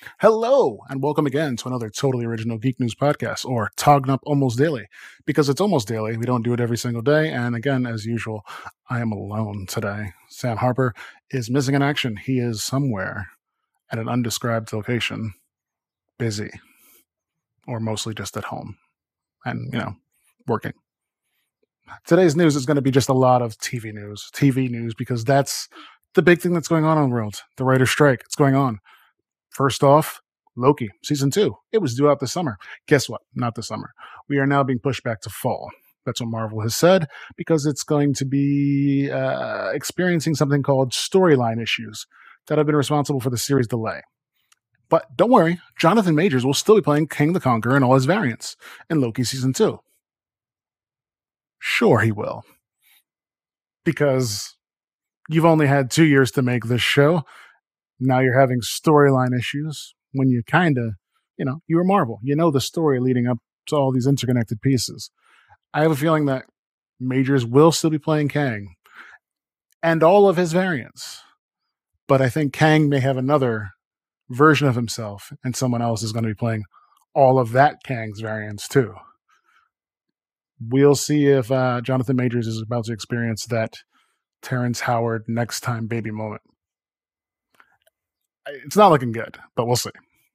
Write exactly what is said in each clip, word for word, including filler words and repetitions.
Hello, and welcome again to another totally original Geek News podcast, or Togging Up Almost Daily. Because it's almost daily, we don't do it every single day. And again, as usual, I am alone today. Sam Harper is missing in action. He is somewhere at an undescribed location, busy, or mostly just at home and, you know, working. Today's news is going to be just a lot of T V news, T V news, because that's the big thing that's going on in the world. The writer's strike. It's going on. First off, Loki, season two. It was due out this summer. Guess what? Not this summer. We are now being pushed back to fall. That's what Marvel has said, because it's going to be uh, experiencing something called storyline issues that have been responsible for the series delay. But don't worry, Jonathan Majors will still be playing King the Conqueror and all his variants in Loki season two. Sure, he will. Because you've only had two years to make this show. Now you're having storyline issues when you kind of, you know, you were Marvel. You know the story leading up to all these interconnected pieces. I have a feeling that Majors will still be playing Kang and all of his variants. But I think Kang may have another version of himself, and someone else is going to be playing all of that Kang's variants too. We'll see if uh, Jonathan Majors is about to experience that Terrence Howard next time baby moment. It's not looking good, but we'll see.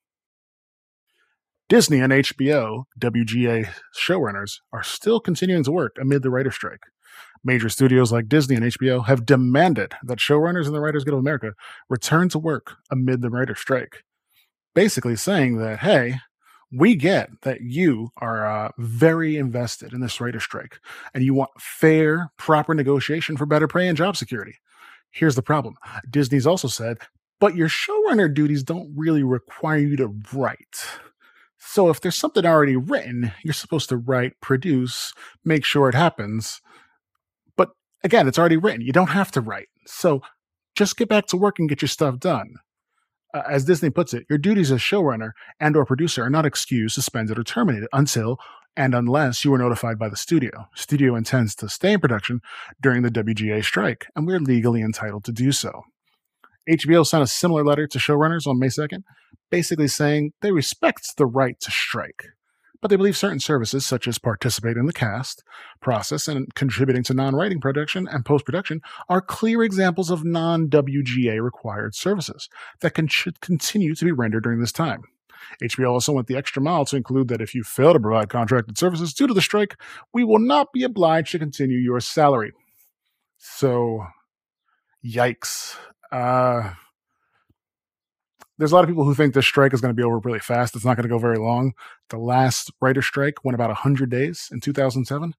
Disney and H B O, W G A showrunners, are still continuing to work amid the writer's strike. Major studios like Disney and H B O have demanded that showrunners in the Writers Guild of America return to work amid the writer's strike, basically saying that, hey, we get that you are uh, very invested in this writer's strike, and you want fair, proper negotiation for better pay and job security. Here's the problem. Disney's also said, but your showrunner duties don't really require you to write. So if there's something already written, you're supposed to write, produce, make sure it happens. But again, it's already written. You don't have to write. So just get back to work and get your stuff done. Uh, as Disney puts it, your duties as showrunner and or producer are not excused, suspended, or terminated until and unless you are notified by the studio. Studio intends to stay in production during the W G A strike, and we're legally entitled to do so. H B O sent a similar letter to showrunners on May second, basically saying they respect the right to strike, but they believe certain services, such as participating in the cast process and contributing to non-writing production and post-production, are clear examples of non-W G A required services that can, should continue to be rendered during this time. H B O also went the extra mile to include that if you fail to provide contracted services due to the strike, we will not be obliged to continue your salary. So, yikes. Uh, there's a lot of people who think this strike is going to be over really fast. It's not going to go very long. The last writer strike went about one hundred days in two thousand seven.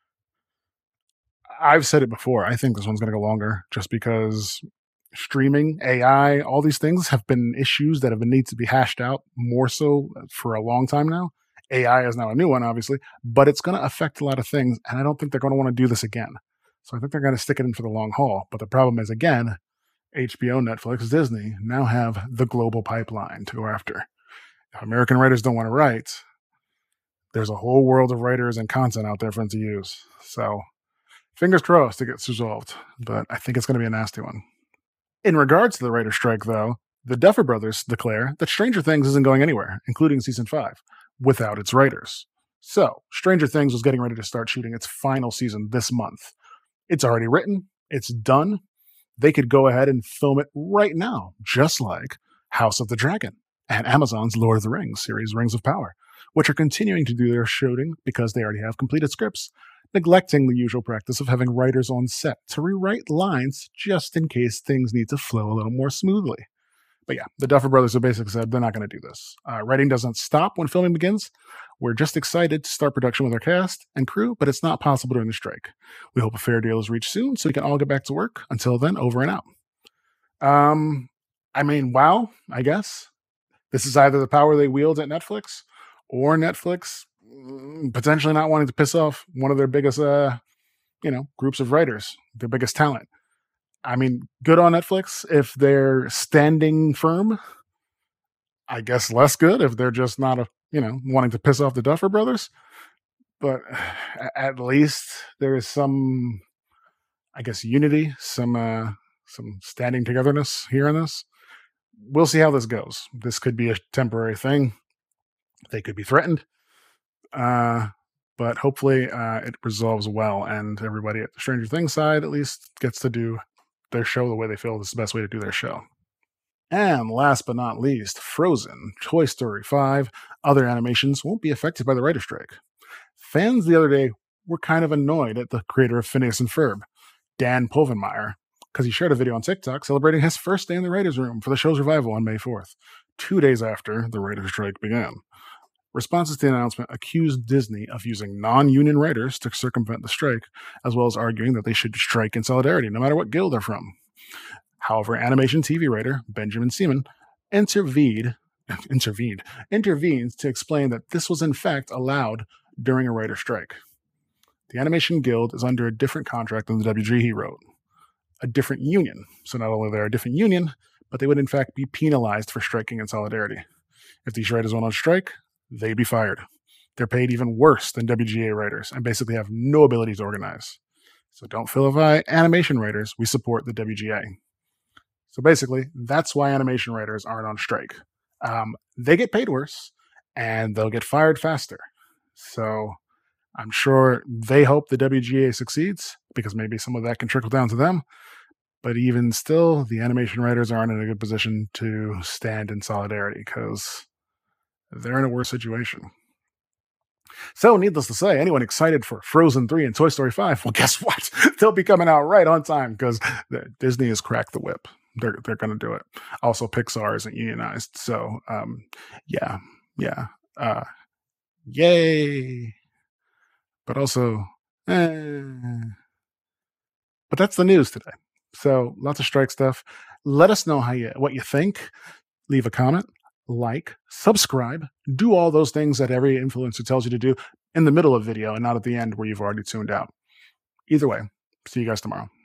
I've said it before. I think this one's going to go longer just because streaming, A I, all these things have been issues that have been need to be hashed out more so for a long time now. A I is now a new one, obviously, but it's going to affect a lot of things, and I don't think they're going to want to do this again. So I think they're going to stick it in for the long haul. But the problem is, again, H B O, Netflix, Disney now have the global pipeline to go after. If American writers don't want to write, there's a whole world of writers and content out there for them to use. So fingers crossed it gets resolved, but I think it's going to be a nasty one. In regards to the writer's strike, though, the Duffer Brothers declare that Stranger Things isn't going anywhere, including season five, without its writers. So Stranger Things was getting ready to start shooting its final season this month. It's already written. It's done. They could go ahead and film it right now, just like House of the Dragon and Amazon's Lord of the Rings series, Rings of Power, which are continuing to do their shooting because they already have completed scripts, neglecting the usual practice of having writers on set to rewrite lines just in case things need to flow a little more smoothly. But yeah, the Duffer Brothers have basically said they're not going to do this. Uh, writing doesn't stop when filming begins. We're just excited to start production with our cast and crew, but it's not possible during the strike. We hope a fair deal is reached soon so we can all get back to work. Until then, over and out. Um, I mean, wow, I guess. This is either the power they wield at Netflix or Netflix potentially not wanting to piss off one of their biggest, uh, you know, groups of writers, their biggest talent. I mean, good on Netflix if they're standing firm. I guess less good if they're just not, a, you know, wanting to piss off the Duffer Brothers. But at least there is some, I guess, unity, some uh, some standing togetherness here in this. we'll see how this goes. This could be a temporary thing. They could be threatened. Uh, but hopefully uh, it resolves well, and everybody at the Stranger Things side at least gets to do their show the way they feel is the best way to do their show. And last but not least, Frozen, Toy Story five, other animations won't be affected by the writer's strike. Fans the other day were kind of annoyed at the creator of Phineas and Ferb, Dan Povenmire, because he shared a video on TikTok celebrating his first day in the writer's room for the show's revival on May fourth, two days after the writer's strike began. Responses to the announcement accused Disney of using non-union writers to circumvent the strike, as well as arguing that they should strike in solidarity, no matter what guild they're from. However, animation T V writer Benjamin Seaman intervened, intervened, intervened to explain that this was in fact allowed during a writer strike. The Animation Guild is under a different contract than the W G, he wrote. A different union. So not only they're a different union, but they would in fact be penalized for striking in solidarity. If these writers went on strike, they'd be fired. They're paid even worse than W G A writers and basically have no ability to organize. So don't vilify animation writers. We support the W G A. So basically, that's why animation writers aren't on strike. Um, they get paid worse, and they'll get fired faster. So I'm sure they hope the W G A succeeds, because maybe some of that can trickle down to them. But even still, the animation writers aren't in a good position to stand in solidarity, because they're in a worse situation. So, needless to say, anyone excited for Frozen three and Toy Story five, well, guess what? They'll be coming out right on time, because Disney has cracked the whip. They're they're going to do it. Also, Pixar isn't unionized, so um, yeah, yeah, uh, yay! But also, eh. But that's the news today. So lots of strike stuff. Let us know how you what you think. Leave a comment, like, subscribe, do all those things that every influencer tells you to do in the middle of video and not at the end where you've already tuned out. Either way, see you guys tomorrow.